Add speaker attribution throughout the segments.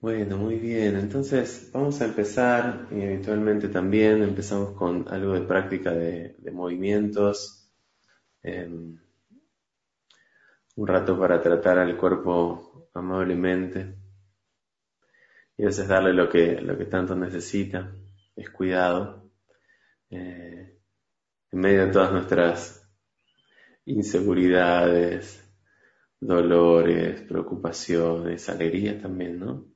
Speaker 1: Bueno, muy bien. Entonces vamos a empezar, y habitualmente también empezamos con algo de práctica de movimientos, un rato para tratar al cuerpo amablemente y a veces darle lo que tanto necesita, es cuidado, eh, en medio de todas nuestras inseguridades, dolores, preocupaciones, alegrías también, ¿no?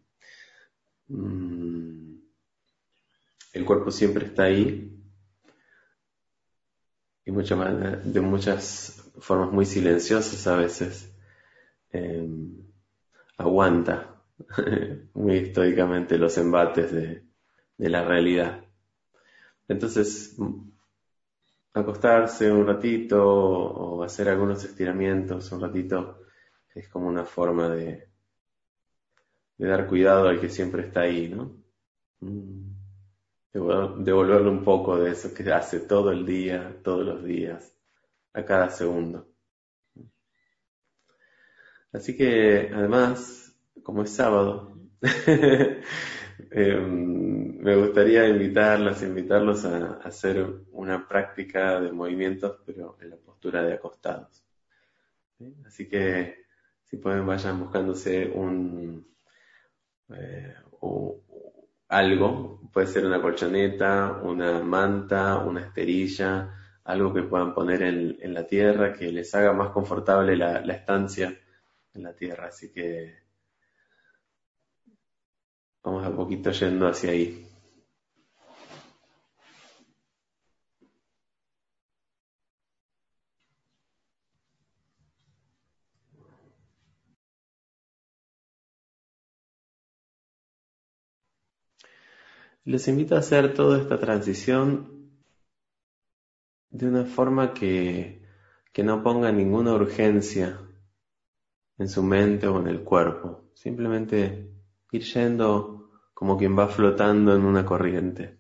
Speaker 1: Mm, el cuerpo siempre está ahí y de muchas formas muy silenciosas a veces, eh, aguanta muy estoicamente los embates de la realidad. Entonces, acostarse un ratito o hacer algunos estiramientos un ratito es como una forma de dar cuidado al que siempre está ahí, ¿no? Mm, Devolverle un poco de eso que hace todo el día, todos los días, a cada segundo. Así que además, como es sábado, me gustaría invitarlos a hacer una práctica de movimientos, pero en la postura de acostados. ¿Sí? Así que si pueden vayan buscándose eh, u- algo, puede ser una colchoneta, una manta, una esterilla, algo que puedan poner en la tierra, que les haga más confortable la estancia en la tierra. Así que vamos a poquito yendo hacia ahí. Les invito a hacer toda esta transición de una forma que no ponga ninguna urgencia en su mente o en el cuerpo. Simplemente ir yendo como quien va flotando en una corriente.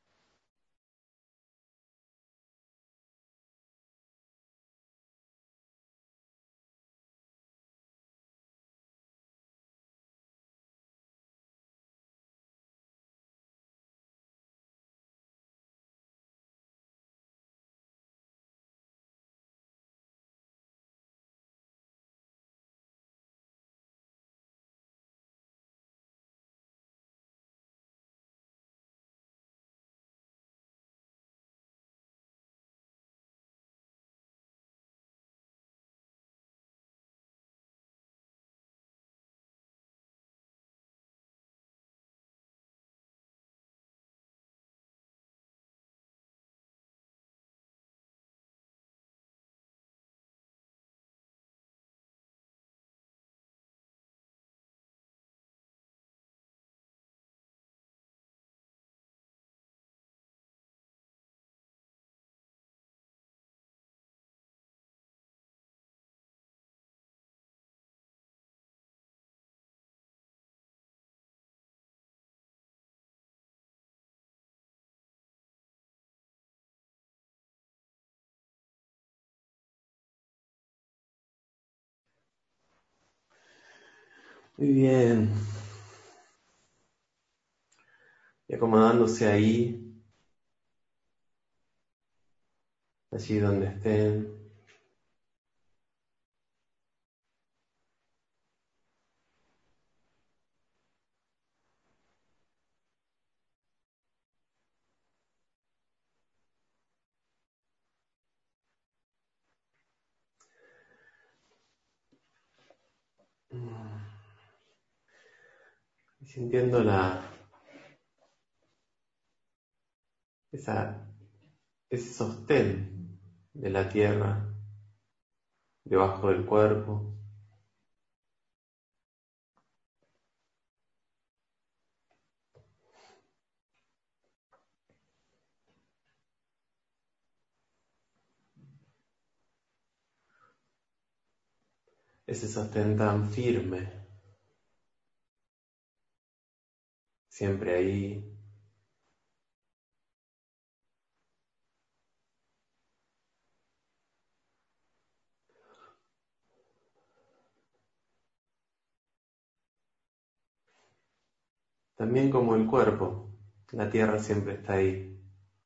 Speaker 1: Muy bien. Y acomodándose ahí, allí donde estén. Y sintiendo esa, ese sostén de la tierra debajo del cuerpo. Ese sostén tan firme, siempre ahí. También como el cuerpo, la tierra siempre está ahí,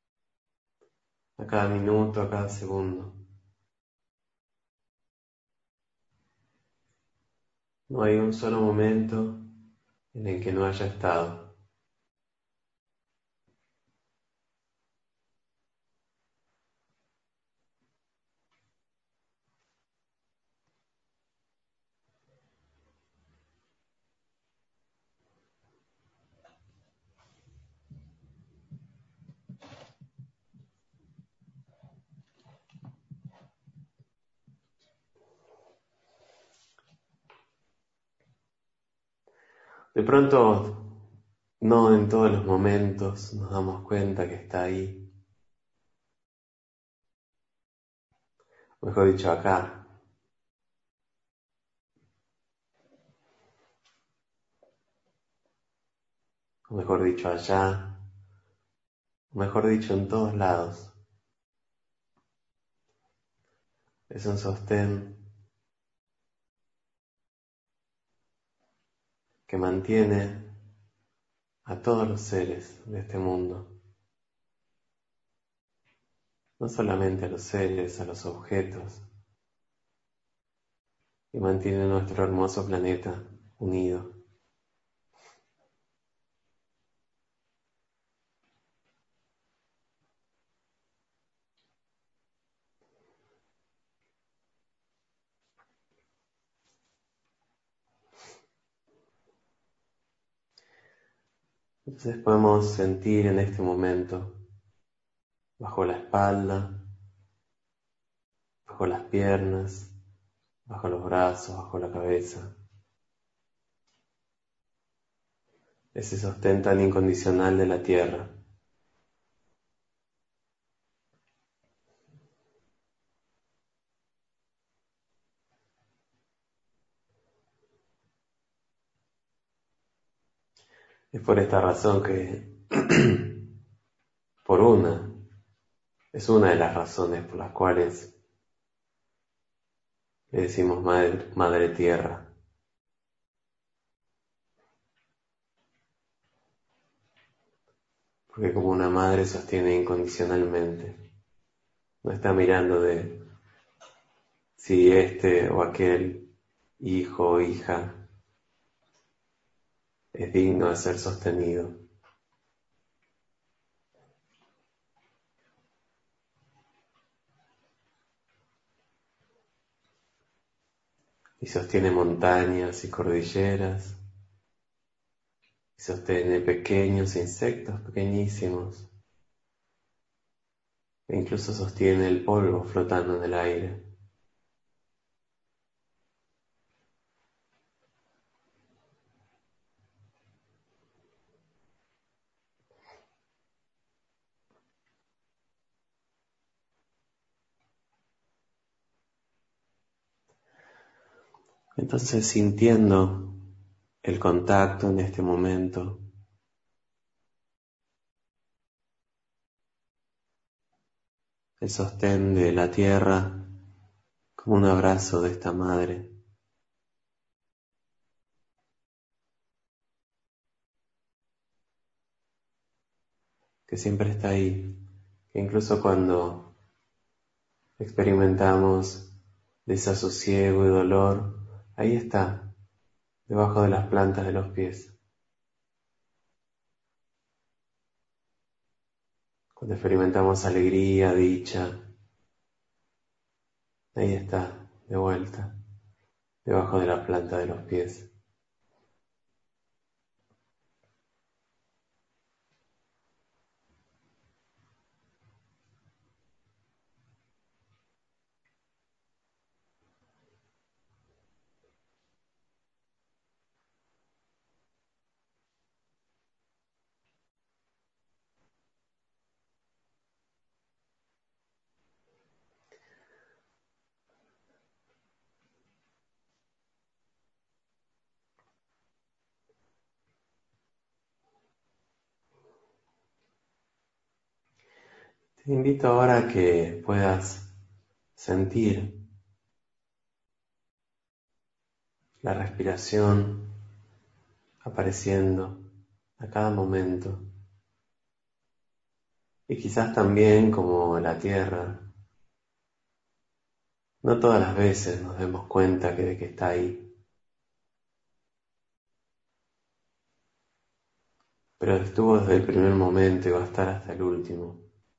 Speaker 1: a cada minuto, a cada segundo. No hay un solo momento en el que no haya estado. De pronto, no en todos los momentos nos damos cuenta que está ahí, o mejor dicho, acá. O mejor dicho, allá, o mejor dicho, en todos lados. Es un sostén que mantiene a todos los seres de este mundo. No solamente a los seres, a los objetos, y mantiene nuestro hermoso planeta unido. Entonces podemos sentir en este momento, bajo la espalda, bajo las piernas, bajo los brazos, bajo la cabeza, ese sostén tan incondicional de la tierra. Es por esta razón que, es una de las razones por las cuales le decimos madre tierra. Porque como una madre sostiene incondicionalmente, no está mirando de si este o aquel hijo o hija es digno de ser sostenido. Y sostiene montañas y cordilleras, y sostiene pequeños insectos pequeñísimos, e incluso sostiene el polvo flotando en el aire. Entonces, sintiendo el contacto en este momento, el sostén de la tierra como un abrazo de esta madre, que siempre está ahí, que incluso cuando experimentamos desasosiego y dolor, ahí está, debajo de las plantas de los pies. Cuando experimentamos alegría, dicha, ahí está, de vuelta, debajo de la planta de los pies. Te invito ahora a que puedas sentir la respiración apareciendo a cada momento. Y quizás también como la tierra, no todas las veces nos demos cuenta de que está ahí, pero estuvo desde el primer momento y va a estar hasta el último.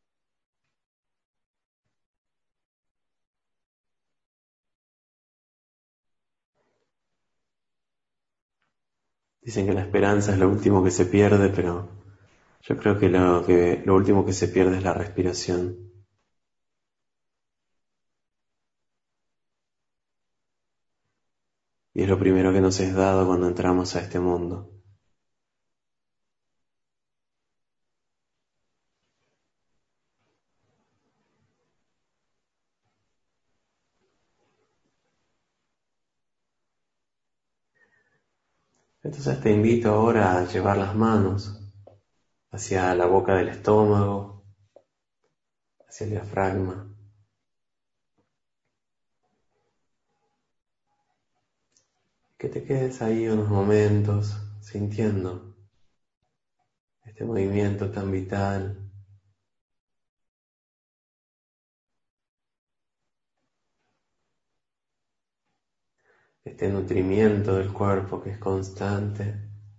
Speaker 1: Dicen que la esperanza es lo último que se pierde, pero yo creo que lo último que se pierde es la respiración. Y es lo primero que nos es dado cuando entramos a este mundo. Entonces te invito ahora a llevar las manos hacia la boca del estómago, hacia el diafragma. Que te quedes ahí unos momentos sintiendo este movimiento tan vital, este nutrimiento del cuerpo que es constante.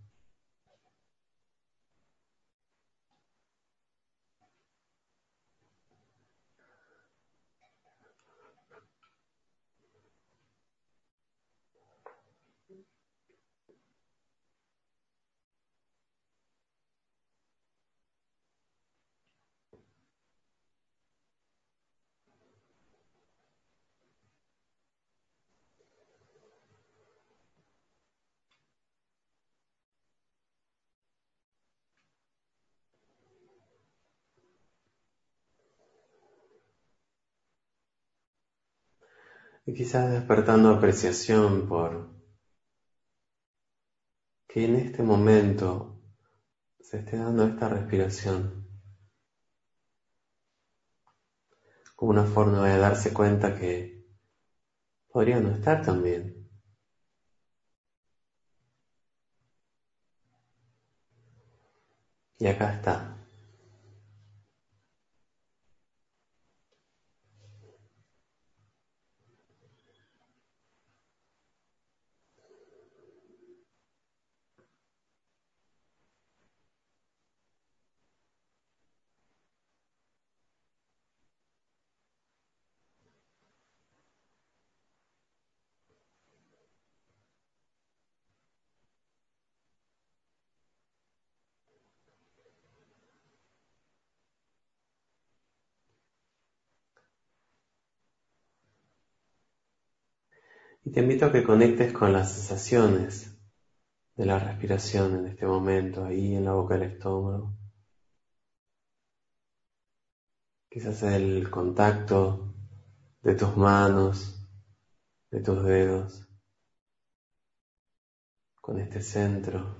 Speaker 1: Y quizás despertando apreciación por que en este momento se esté dando esta respiración como una forma de darse cuenta que podría no estar tan bien. Y acá está. Y te invito a que conectes con las sensaciones de la respiración en este momento, ahí en la boca del estómago. Quizás el contacto de tus manos, de tus dedos, con este centro.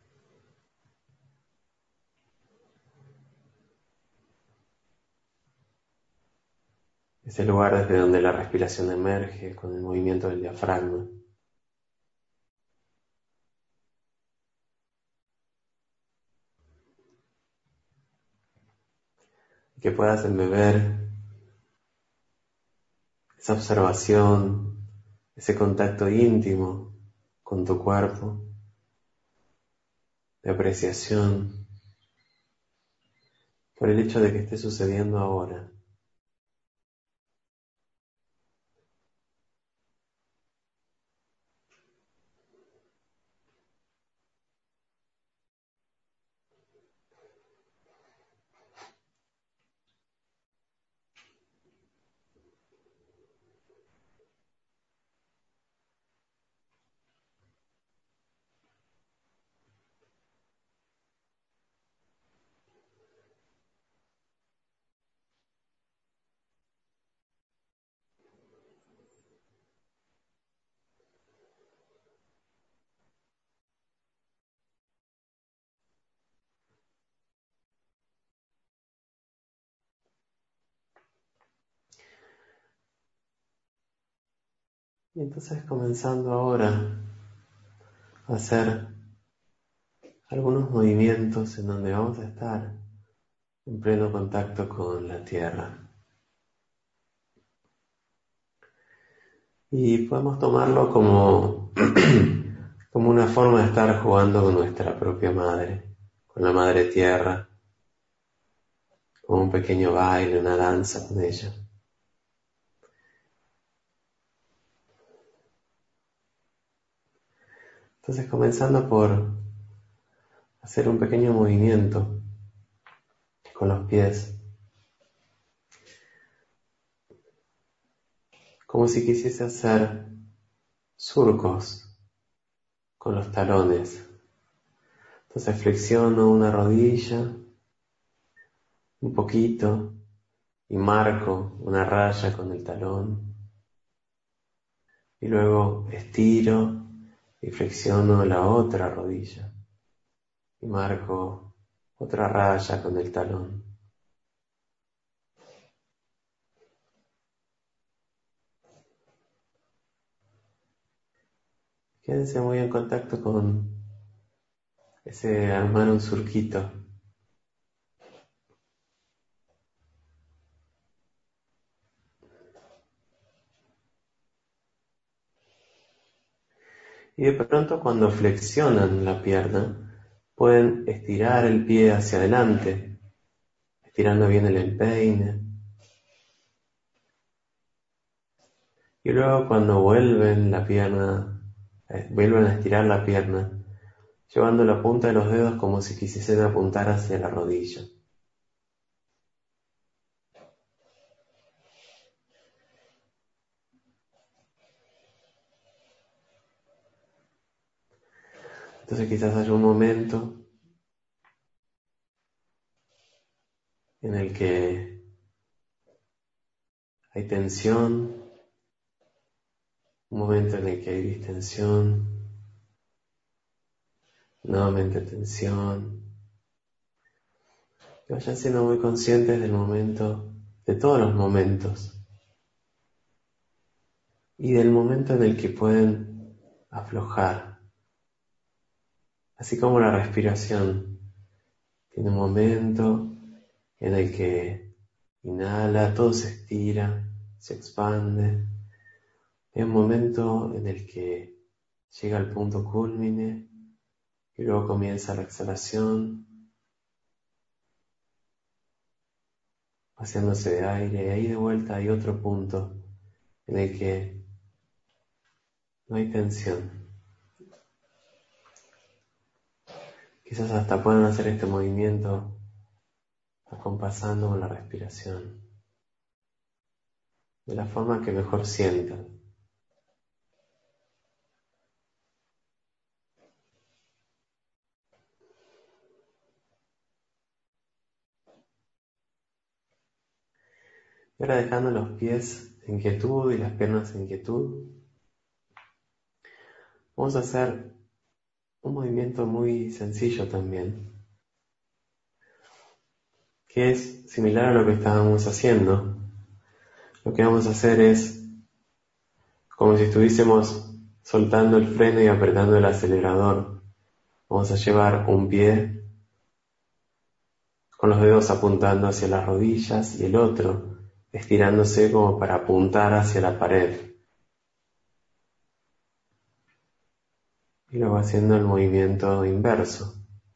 Speaker 1: Ese lugar desde donde la respiración emerge con el movimiento del diafragma. Y que puedas embeber esa observación, ese contacto íntimo con tu cuerpo, de apreciación por el hecho de que esté sucediendo ahora. Y entonces comenzando ahora a hacer algunos movimientos en donde vamos a estar en pleno contacto con la tierra. Y podemos tomarlo como, como una forma de estar jugando con nuestra propia madre, con la madre tierra, como un pequeño baile, una danza con ella. Entonces, comenzando por hacer un pequeño movimiento con los pies, como si quisiese hacer surcos con los talones. Entonces flexiono una rodilla un poquito y marco una raya con el talón. Y luego estiro y flexiono la otra rodilla y marco otra raya con el talón. Quédense muy en contacto con ese armar un surquito. Y de pronto cuando flexionan la pierna, pueden estirar el pie hacia adelante, estirando bien el empeine. Y luego cuando vuelven vuelven a estirar la pierna, llevando la punta de los dedos como si quisiesen apuntar hacia la rodilla. Entonces quizás haya un momento en el que hay tensión, un momento en el que hay distensión, nuevamente tensión. Que vayan siendo muy conscientes del momento, de todos los momentos, y del momento en el que pueden aflojar, así como la respiración. Tiene un momento en el que inhala, todo se estira, se expande. Hay un momento en el que llega al punto cúlmine y luego comienza la exhalación, vaciándose de aire. Y ahí de vuelta hay otro punto en el que no hay tensión. Quizás hasta puedan hacer este movimiento acompasando con la respiración, de la forma que mejor sientan. Y ahora dejando los pies en quietud y las piernas en quietud, vamos a hacer un movimiento muy sencillo también, que es similar a lo que estábamos haciendo. Lo que vamos a hacer es como si estuviésemos soltando el freno y apretando el acelerador. Vamos a llevar un pie con los dedos apuntando hacia las rodillas y el otro estirándose como para apuntar hacia la pared. Y luego haciendo el movimiento inverso.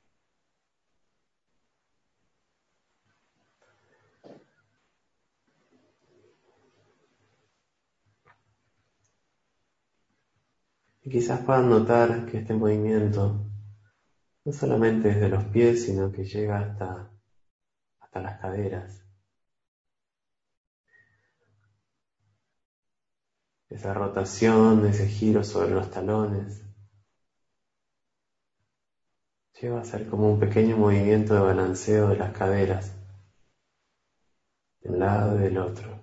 Speaker 1: Y quizás puedan notar que este movimiento no solamente es de los pies, sino que llega hasta las caderas. Esa rotación, ese giro sobre los talones, lleva a ser como un pequeño movimiento de balanceo de las caderas, de un lado y del otro.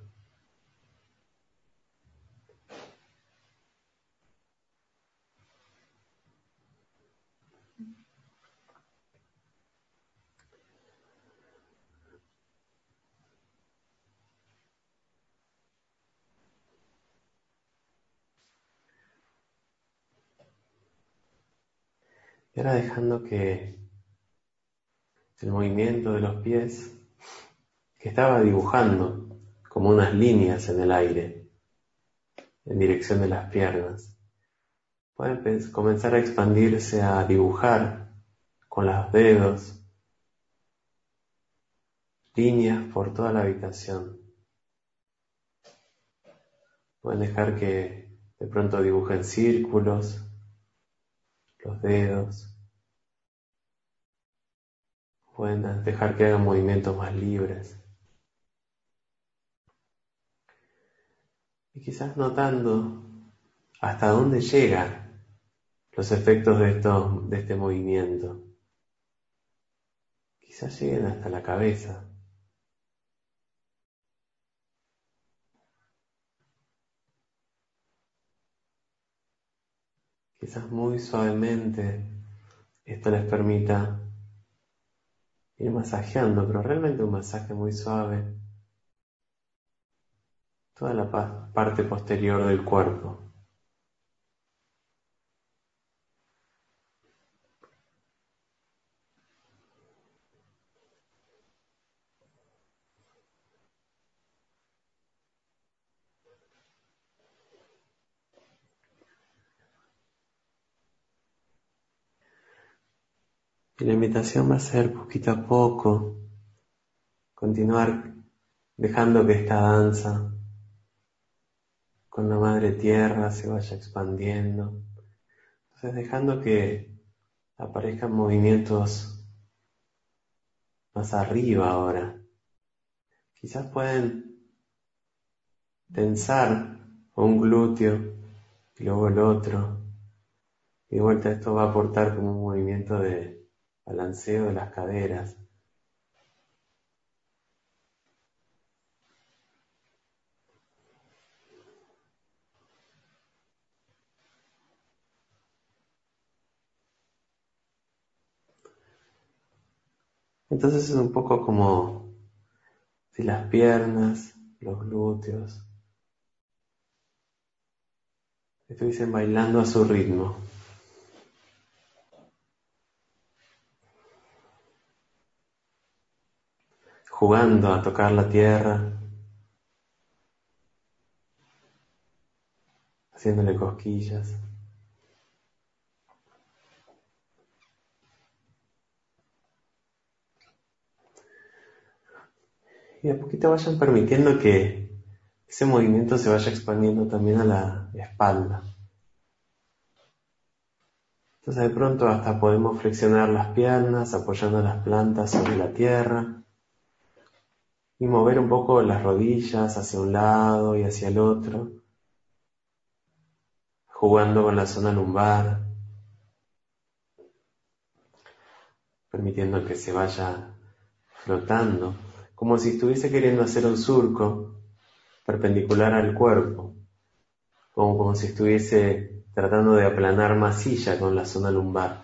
Speaker 1: Y ahora dejando que el movimiento de los pies que estaba dibujando como unas líneas en el aire en dirección de las piernas. Pueden comenzar a expandirse, a dibujar con los dedos líneas por toda la habitación. Pueden dejar que de pronto dibujen círculos, los dedos. Pueden dejar que hagan movimientos más libres. Y quizás notando hasta dónde llegan los efectos de este movimiento. Quizás lleguen hasta la cabeza. Quizás muy suavemente esto les permita ir masajeando, pero realmente un masaje muy suave, toda la parte posterior del cuerpo. Y la invitación va a ser poquito a poco, continuar dejando que esta danza con la madre tierra se vaya expandiendo. Entonces dejando que aparezcan movimientos más arriba ahora. Quizás pueden tensar un glúteo y luego el otro. Y de vuelta esto va a aportar como un movimiento de balanceo de las caderas. Entonces es un poco como si las piernas, los glúteos, estuviesen bailando a su ritmo. Jugando a tocar la tierra, haciéndole cosquillas. Y a poquito vayan permitiendo que ese movimiento se vaya expandiendo también a la espalda. Entonces de pronto hasta podemos flexionar las piernas apoyando las plantas sobre la tierra y mover un poco las rodillas hacia un lado y hacia el otro, jugando con la zona lumbar, permitiendo que se vaya flotando, como si estuviese queriendo hacer un surco perpendicular al cuerpo, como si estuviese tratando de aplanar masilla con la zona lumbar.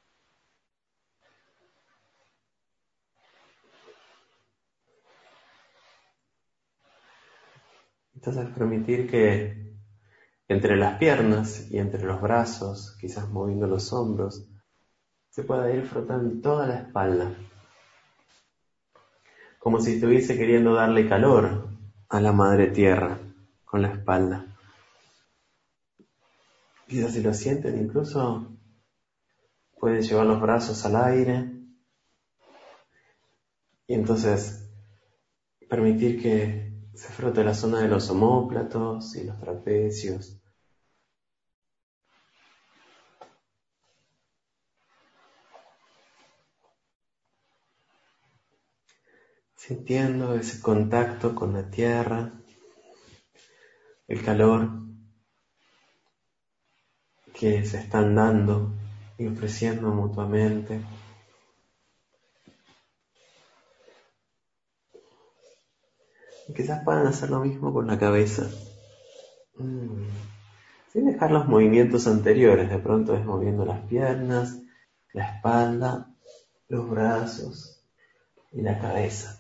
Speaker 1: Entonces permitir que entre las piernas y entre los brazos, quizás moviendo los hombros, se pueda ir frotando toda la espalda, como si estuviese queriendo darle calor a la madre tierra con la espalda. Quizás si lo sienten, incluso pueden llevar los brazos al aire y entonces permitir que se frote la zona de los omóplatos y los trapecios. Sintiendo ese contacto con la tierra, el calor que se están dando y ofreciendo mutuamente. Y quizás puedan hacer lo mismo con la cabeza. Sin dejar los movimientos anteriores, de pronto es moviendo las piernas, la espalda, los brazos y la cabeza.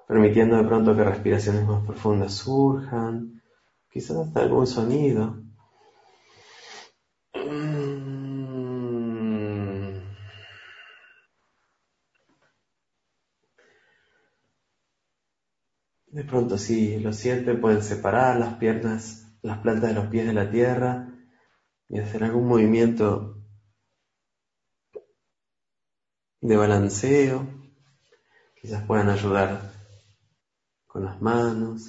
Speaker 1: permitiendo de pronto que respiraciones más profundas surjan, quizás hasta algún sonido. De pronto, si lo sienten, pueden separar las piernas, las plantas de los pies de la tierra y hacer algún movimiento de balanceo. Quizás puedan ayudar con las manos.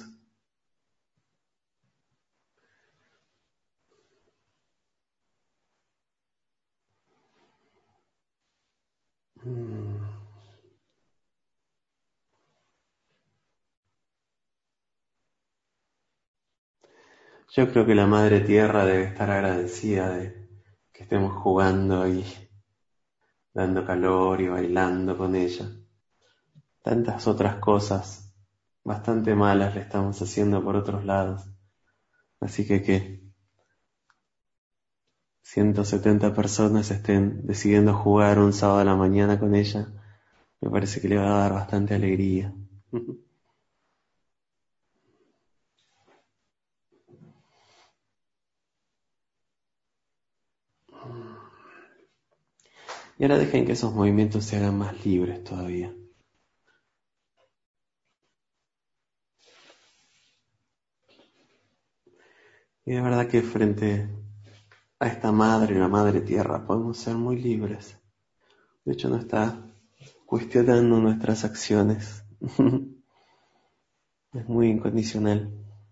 Speaker 1: Yo creo que la Madre Tierra debe estar agradecida de que estemos jugando y dando calor y bailando con ella. Tantas otras cosas bastante malas le estamos haciendo por otros lados. Así que 170 personas estén decidiendo jugar un sábado a la mañana con ella, me parece que le va a dar bastante alegría. Y ahora dejen que esos movimientos se hagan más libres todavía. Y de verdad que frente a esta madre, la madre tierra, podemos ser muy libres. De hecho, no está cuestionando nuestras acciones. Es muy incondicional.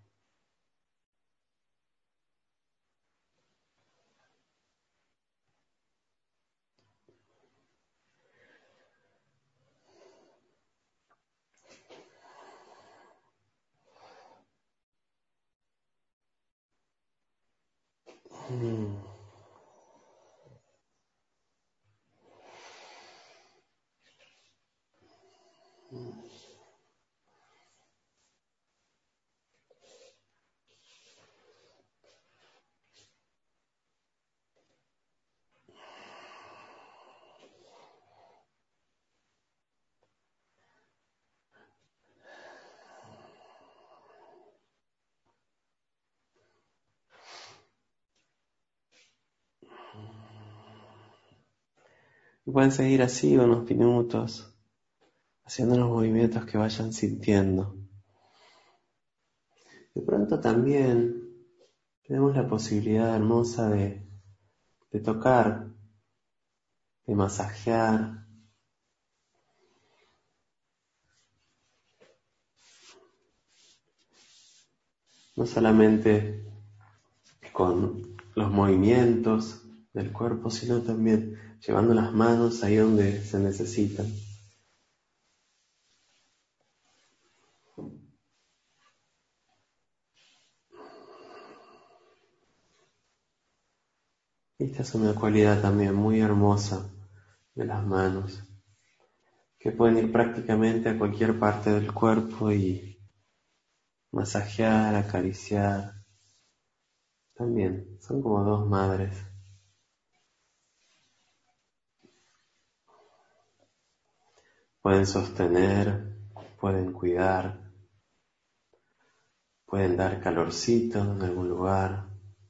Speaker 1: Y pueden seguir así unos minutos, haciendo los movimientos que vayan sintiendo. De pronto también tenemos la posibilidad hermosa de tocar, de masajear, no solamente con los movimientos del cuerpo, sino también llevando las manos ahí donde se necesitan. Esta es una cualidad también muy hermosa de las manos, que pueden ir prácticamente a cualquier parte del cuerpo y masajear, acariciar. También son como dos madres. Pueden sostener, pueden cuidar, pueden dar calorcito en algún lugar.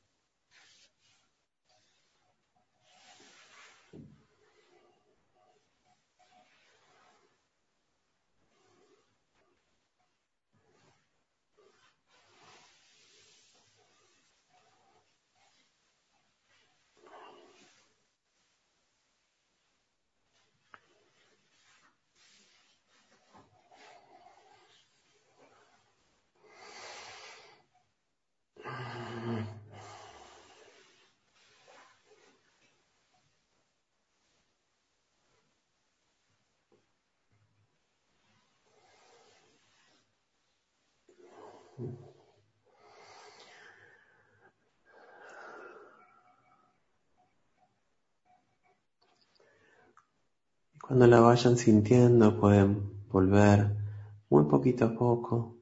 Speaker 1: Y cuando la vayan sintiendo pueden volver muy poquito a poco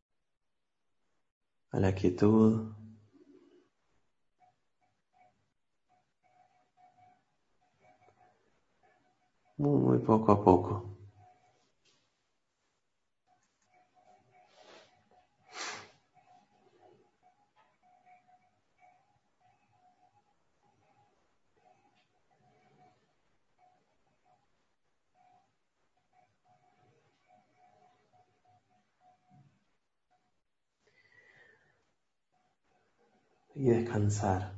Speaker 1: a la quietud. Muy, muy poco a poco. y descansar.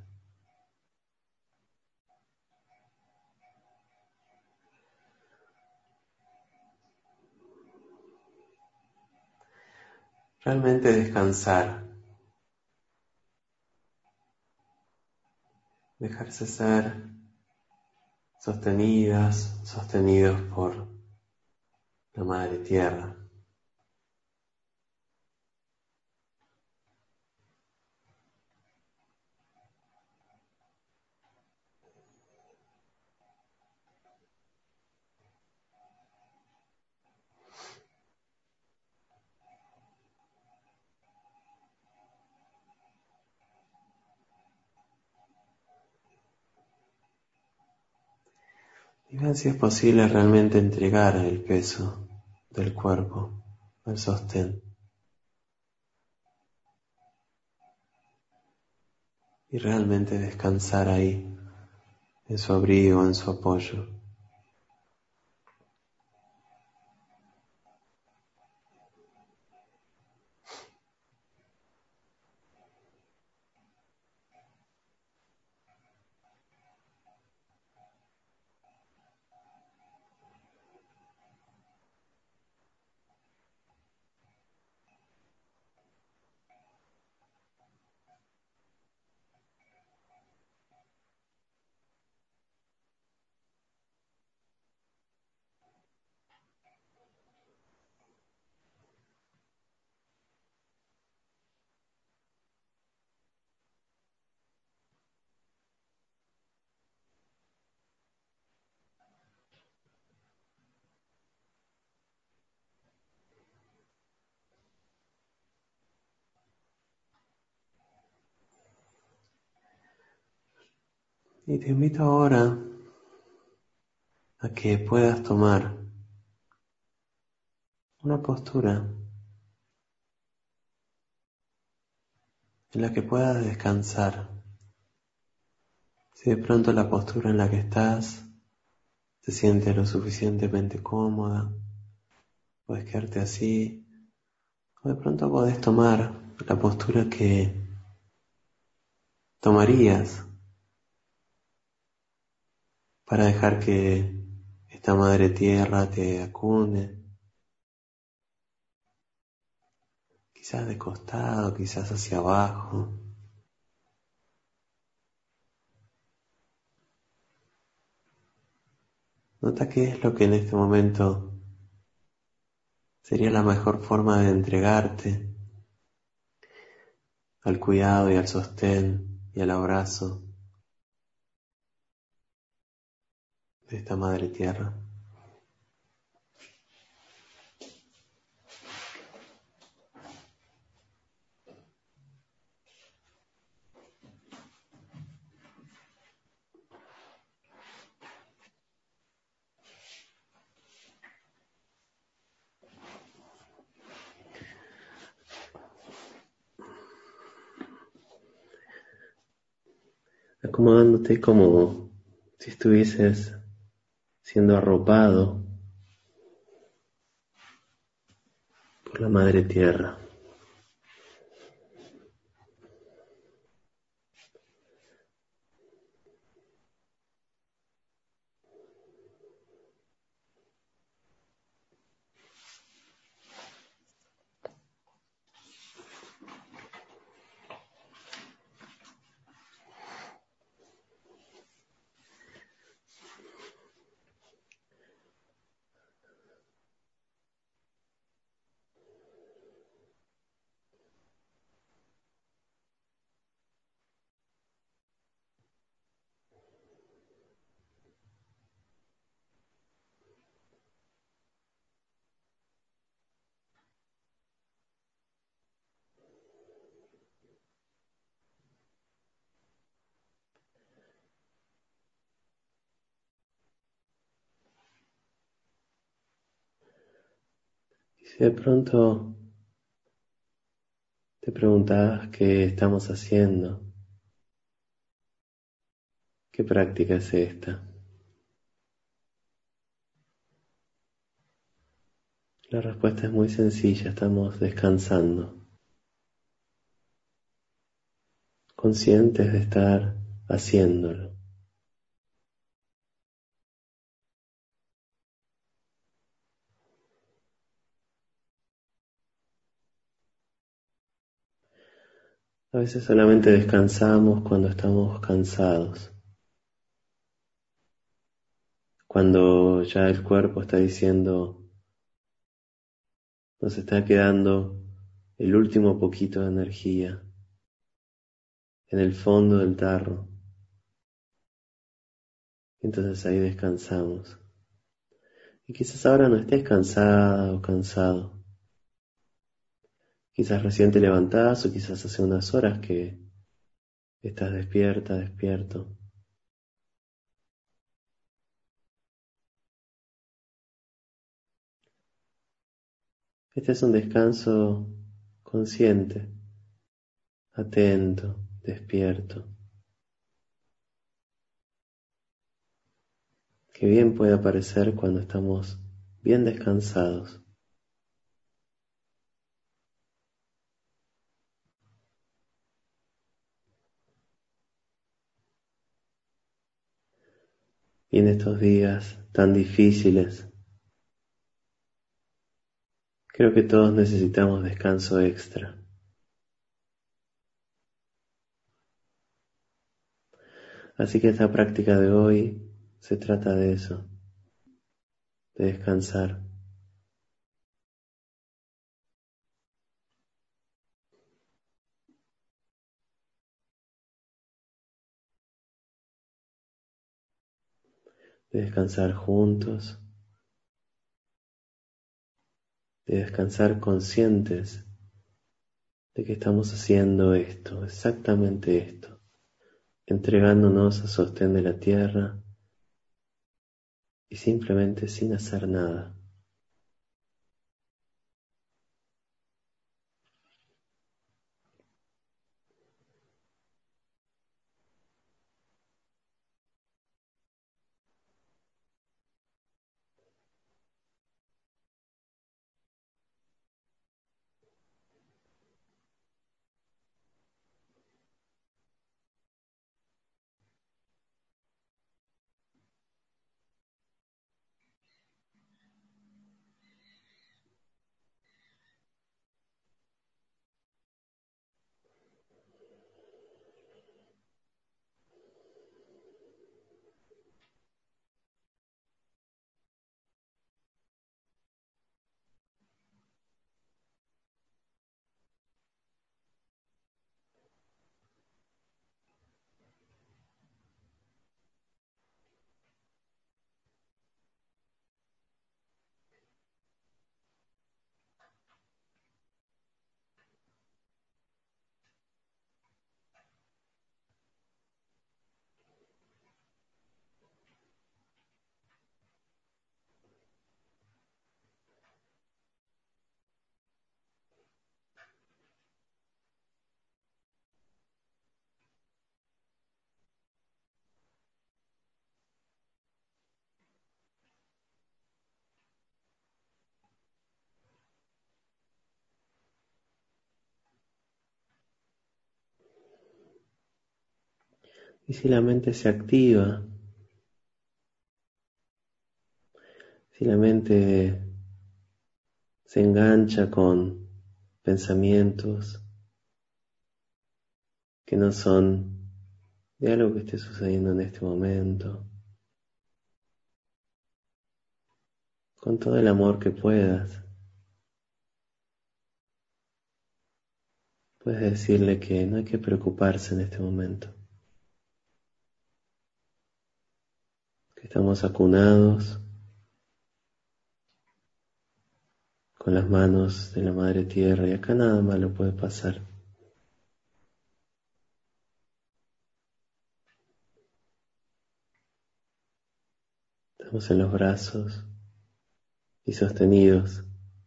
Speaker 1: Realmente descansar. Dejarse ser sostenidos por la Madre Tierra. Y vean si es posible realmente entregar el peso del cuerpo al sostén. Y realmente descansar ahí, en su abrigo, en su apoyo. Y te invito ahora a que puedas tomar una postura en la que puedas descansar. Si de pronto la postura en la que estás te siente lo suficientemente cómoda, puedes quedarte así, o de pronto podés tomar la postura que tomarías para dejar que esta Madre Tierra te acune, quizás de costado, quizás hacia abajo. Nota qué es lo que en este momento sería la mejor forma de entregarte al cuidado y al sostén y al abrazo de esta Madre Tierra. Acomodándote como si estuvieses siendo arropado por la Madre Tierra. Y si de pronto te preguntabas qué estamos haciendo, qué práctica es esta, la respuesta es muy sencilla, estamos descansando. conscientes de estar haciéndolo. A veces solamente descansamos cuando estamos cansados, cuando ya el cuerpo está diciendo, nos está quedando el último poquito de energía en el fondo del tarro. Entonces ahí descansamos. Y quizás ahora no estés cansada o cansado. Quizás recién te levantás o quizás hace unas horas que estás despierta, despierto. Este es un descanso consciente, atento, despierto, que bien puede aparecer cuando estamos bien descansados. Y en estos días tan difíciles, creo que todos necesitamos descanso extra. Así que esta práctica de hoy se trata de eso, de descansar, de descansar juntos, de descansar conscientes de que estamos haciendo esto, exactamente esto, entregándonos a sostén de la tierra y simplemente sin hacer nada. Y si la mente se activa, si la mente se engancha con pensamientos que no son de algo que esté sucediendo en este momento, con todo el amor que puedas, puedes decirle que no hay que preocuparse en este momento, que estamos acunados con las manos de la Madre Tierra y acá nada malo puede pasar. Estamos en los brazos y sostenidos.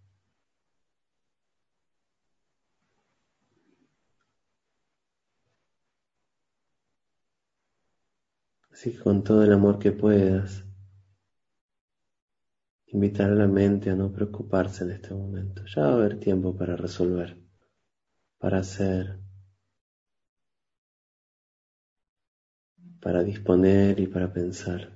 Speaker 1: Así que con todo el amor que puedas, invitar a la mente a no preocuparse en este momento. Ya va a haber tiempo para resolver, para hacer, para disponer y para pensar.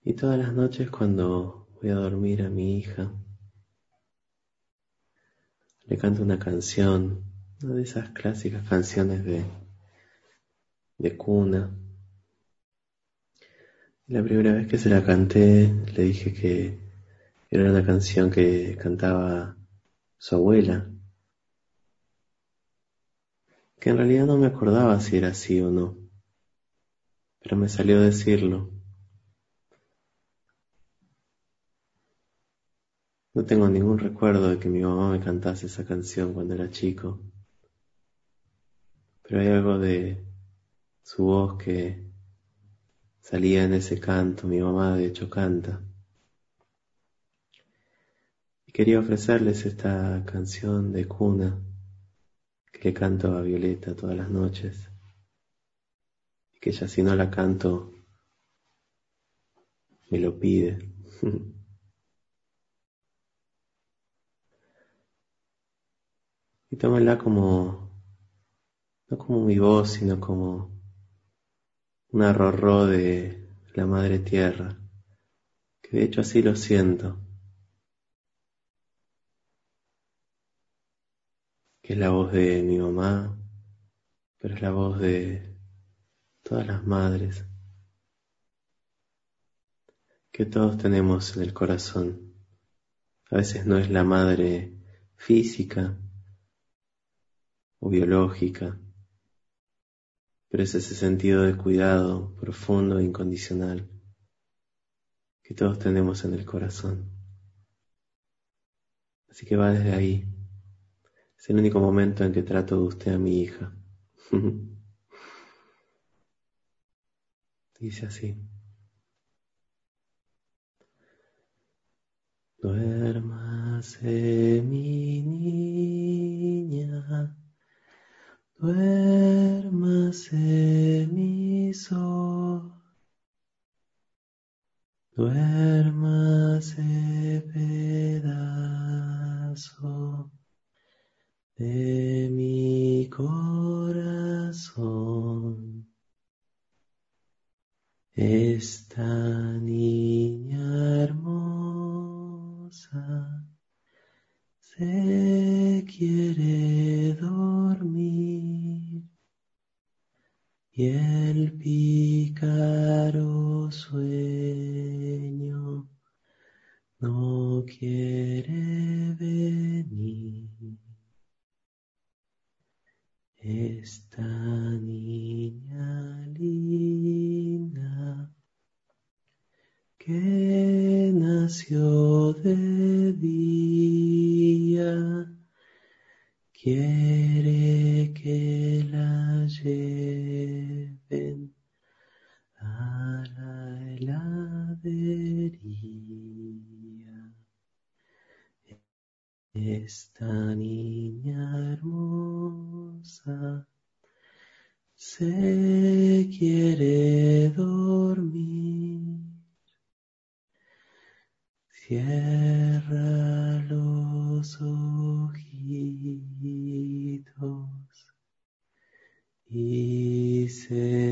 Speaker 1: Y todas las noches cuando voy a dormir a mi hija, le canto una canción, una de esas clásicas canciones de cuna. Y la primera vez que se la canté, le dije que era una canción que cantaba su abuela, que en realidad no me acordaba si era así o no, pero me salió decirlo. No tengo ningún recuerdo de que mi mamá me cantase esa canción cuando era chico, pero hay algo de su voz que salía en ese canto. Mi mamá de hecho canta. Y quería ofrecerles esta canción de cuna que le canto a Violeta todas las noches, y que ella si no la canto me lo pide. Y tómala como, no como mi voz, sino como una rorró de la madre tierra, que de hecho así lo siento, que es la voz de mi mamá, pero es la voz de todas las madres que todos tenemos en el corazón. A veces no es la madre física o biológica, pero es ese sentido de cuidado profundo e incondicional que todos tenemos en el corazón. Así que va desde ahí. Es el único momento en que trato de usted a mi hija. Dice así. Duérmase mi niña, duérmase mi sol, duérmase pedazo de mi corazón. Esta niña hermosa se quiere dormir y el pícaro sueño no quiere venir. Esta niña linda que nació de día quiere que la lleven a la heladería. Esta niña hermosa se quiere dormir. Cierra los ojitos y se